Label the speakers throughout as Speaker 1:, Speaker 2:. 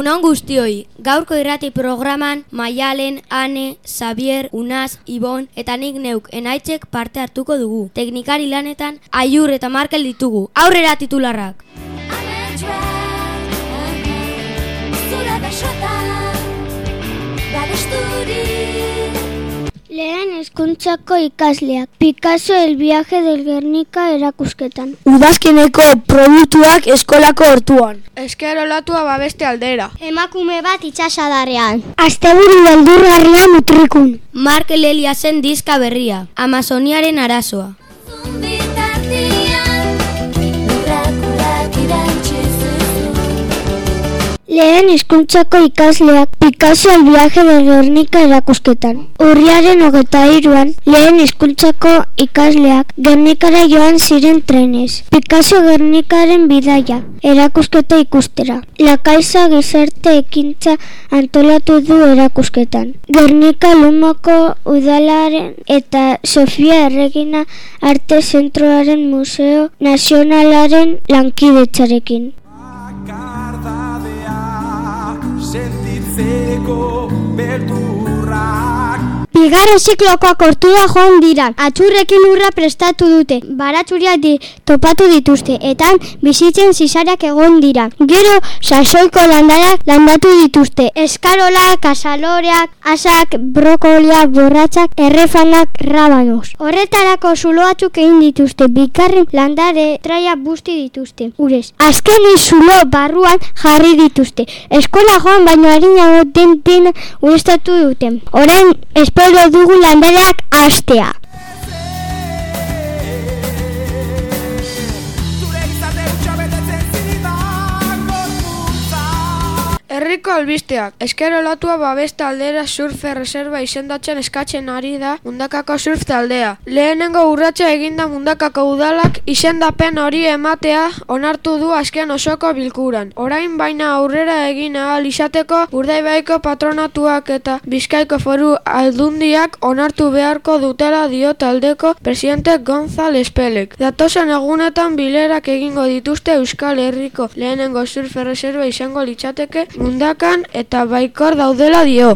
Speaker 1: Egunon guztioi, gaurko irrati programan Maialen, Ane, Xavier, Unaz, Ibon eta nik neuk Enaitzek parte hartuko dugu. Teknikari lanetan Aiur eta Markel ditugu. Aurrera titularrak!
Speaker 2: Lehen hezkuntzako ikasleak, Picasso el viaje del Guernica erakusketan.
Speaker 3: Udazkeneko produktuak eskolako hortuan.
Speaker 4: Esker olatua babeste aldera.
Speaker 2: Emakume bat itsasadarrean. Asteburu beldurgarria mutrikun.
Speaker 1: Markel Eliasen diska berria, Amazoniaren arazoa.
Speaker 2: Lehen hezkuntzako ikasleak, Picasso el viaje del Guernica erakusketan. Urriaren 23an, lehen hezkuntzako ikasleak Gernikara joan ziren trenez. Picasso Gernikaren bidaia, erakusketa ikustera. La Caixa gizarte ekintza antolatu du erakusketan. Gernika Lumoko udalaren eta Sofia Erregina Arte Zentroaren Museo Nazionalaren lankidetzarekin.
Speaker 5: Sentitzeko beldurrak.
Speaker 2: Bigarren ziklokoak hortura joan dira. Atxurrekin urra prestatu dute. Baratzuriak topatu dituzte. Eta bizitzen zizariak egon dira. Gero sasoiko landarak landatu dituzte. Eskarolak, azaloreak, asak, brokoliak, borratzak, errefanak, rabanoz. Horretarako zuloatzuk egin dituzte. Bigarren landare traia busti dituzte. Urez. Azken zulo barruan jarri dituzte. Eskola joan baino harinago den urestatu dute. Orain espero dugu landareak hastea.
Speaker 4: Herriko albisteak, Esker olatua babeste aldera surf erreserba izendatzen eskatzen ari da Mundakako surf taldea. Lehenengo urratsa eginda Mundakako udalak izendapen hori ematea onartu du azken osoko bilkuran. Orain baina aurrera egin ahal izateko Urdaibaiko patronatuak eta Bizkaiko Foru Aldundiak onartu beharko dutela dio taldeko presidente Gonzal Espelek. Datozen egunetan bilerak egingo dituzte Euskal Herriko lehenengo surf erreserba izango litzateke Mundakan eta Baikor daudela dio.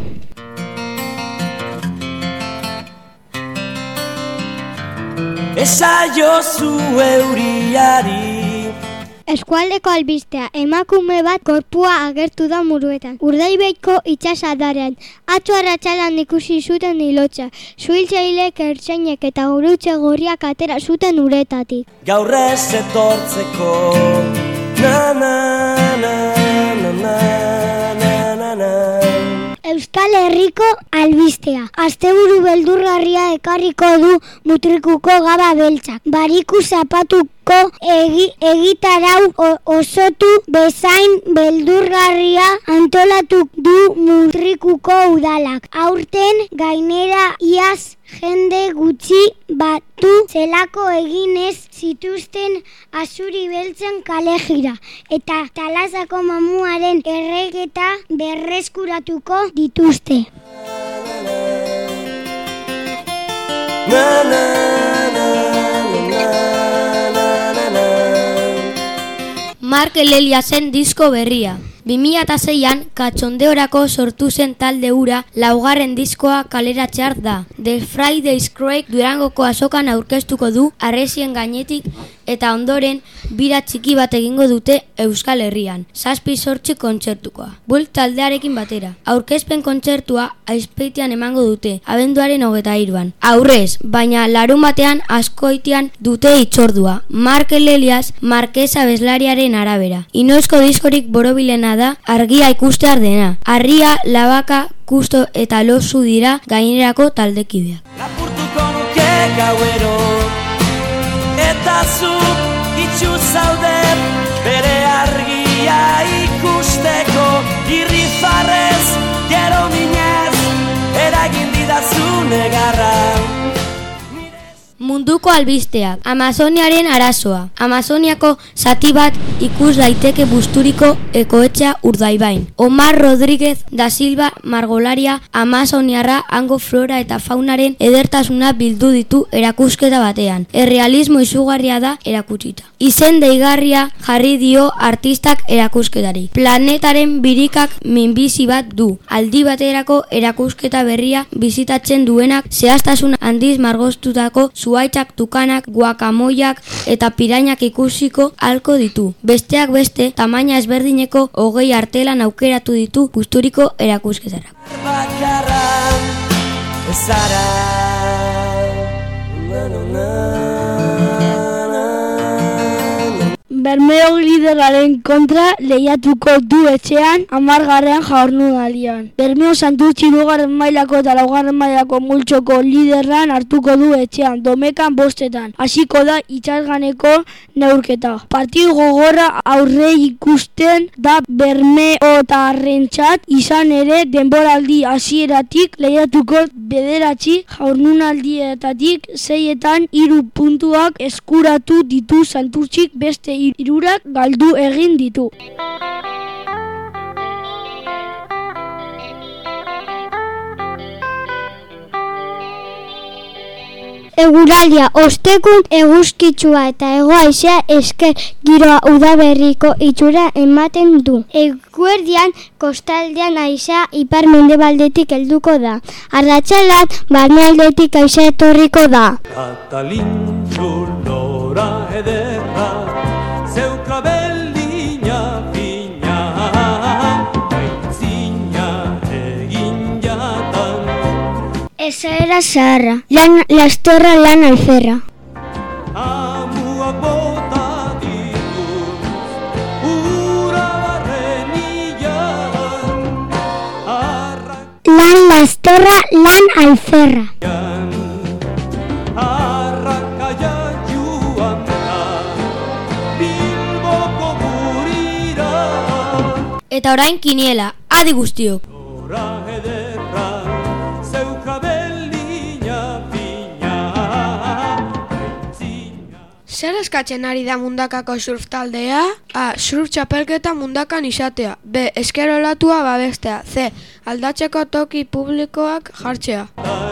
Speaker 5: Esaiozu euriari.
Speaker 2: Eskualdeko albistea, emakume bat gorpua agertu da Muruetan. Urdaibaiko itsasadarean, atzo arratsaldean ikusi zuten hilotza. Suhiltzaileek, ertzainek eta gurutze gorriak atera zuten uretatik.
Speaker 5: Gaur ez etortzeko, na na na na na.
Speaker 2: Euskal Herriko albistea. Asteburu beldurgarria ekarriko du mutrikuko gaba beltzak. Bariku zapatuko egitarau osotu bezain beldurgarria antolatu du mutrikuko udalak. Aurten gainera iaz jende gutxi batu zelako eginez zituzten azuri beltzen kalejira eta Talasako mamuaren erregeta berreskuratuko dituzte.
Speaker 1: Markel Eliasen disko berria. 2006an katxondeorako sortu zen talde hura laugarren diskoa kaleratzear da. The Friday's Craig Durangoko azokan aurkeztuko du harresien gainetik eta ondoren bira txiki bat egingo dute Euskal Herrian. 7-8 kontzertukoa. Bull taldearekin batera. Aurkezpen kontzertua Azpeitian emango dute, abenduaren 23an. Aurrez, baina larunbatean Azkoitian dute hitzordua. Markel Elias Markesa bezlariaren arabera. Inoizko diskorik borobilena da argia ikustear dena. Arria, Labaka, Kusto eta Lozu dira gainerako taldekideak.
Speaker 5: Lapurtuko nuke gauero eta zuk itxu zaude bere argia ikusteko irrifarrez gero minez eragin didazu negarra.
Speaker 1: Munduko albisteak, Amazoniaren arazoa. Amazoniako zati bat ikus daiteke Busturiko ekoetxea Urdaibain. Omar Rodríguez da Silva margolaria amazoniarra hango flora eta faunaren edertasuna bildu ditu erakusketa batean. Errealismo izugarria da erakutsita. Izen deigarria jarri dio artistak erakusketari. Planetaren birikak minbizi bat du. Aldi baterako erakusketa berria bizitatzen duenak zehaztasun handiz margostutako zuaitzak, tukanak, guakamoiak eta pirainak ikusiko halko ditu. Besteak beste, tamaina ezberdineko 20 artelan aukeratu ditu Busturiko erakusketara.
Speaker 3: Bermeo lideraren kontra lehiatuko du etxean 10. jardunaldian. Bermeo Santurtzi 2. mailako eta 4. mailako multzoko liderran hartuko du etxean, Domekan 5. Hasiko da itsasganeko neurketa. Partidu gogorra aurre ikusten da bermeotarrentzat, izan ere denboraldi hasieratik lehiatuko 9 jardunaldietatik 6etan 3 puntuak eskuratu ditu Santurtzik, beste 3 galdu egin ditu.
Speaker 2: Eguraldia ostekun eguzkitsua eta hego-haizea esker giroa udaberriko itxura ematen du. Eguerdian kostaldean haizea ipar-mendebaldetik helduko da. Arratsaldean barnealdetik haizea etorriko da.
Speaker 5: Katalintxu lora ederra, zeuka beldina fina, aitzina egin jatan.
Speaker 2: Esaera zaharra, lan lasterra, lan alferra.
Speaker 5: Amuak bota dituz, ura barren ilan,
Speaker 2: Lan lasterra, lan alferra.
Speaker 5: arrakaia joan da, Bilboko gurira.
Speaker 1: Eta orain kiniela, adi guztiok.
Speaker 5: Lora ederra, zeuka beldina fina, aitzina.
Speaker 4: Zer eskatzen ari da Mundakako surf taldea? A. Surf txapelketa Mundakan izatea. B. Esker olatua babestea. C. Aldatzeko toki publikoak jartzea.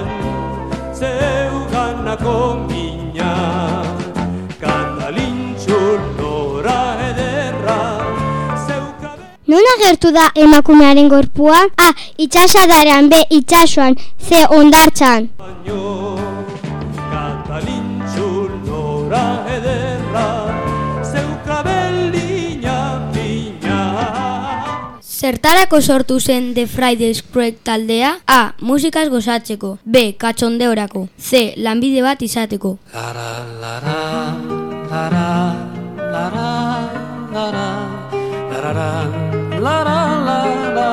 Speaker 5: Zeuganako mina, Katalintxu lora ederra, zeuka
Speaker 2: Non agertu da emakumearen gorpua? A. Itsasadarean, B. Itsasoan, C. Hondartzan.
Speaker 5: baino, Katalintxu lora ederra, zeuka beldina fina.
Speaker 1: Zertarako sortu zen The Friday Screwed taldea? A. Musikaz gozatzeko. B. Katxondeorako. C. Lanbide bat izateko.
Speaker 5: Lara, lara, lara, lara, lara, lara, lara, lara.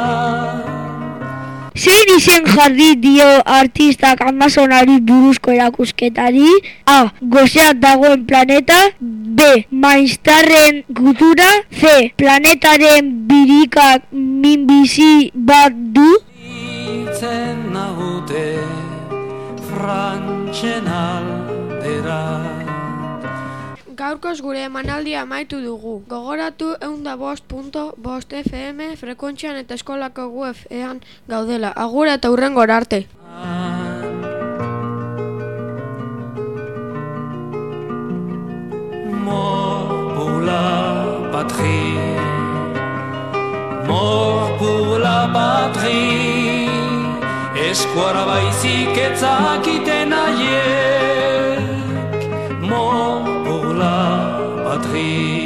Speaker 3: Zein izen jarri dio artistak Amazonari buruzko erakusketari? A. Gosean dagoen planeta. B. Mainstarren kultura. C. Planetaren birikak minbizi bat du.
Speaker 5: Itzen naute frantxen aldera.
Speaker 4: Gaurkoz gure emanaldia amaitu dugu. Gogoratu 105.5 FM frekuentzian eta eskolako web-ean gaudela. Agur eta hurrengora arte.
Speaker 5: Mort pour la patrie, mort pour la patrie, eskuara baizik etzakiten haiek, mort pour la patrie.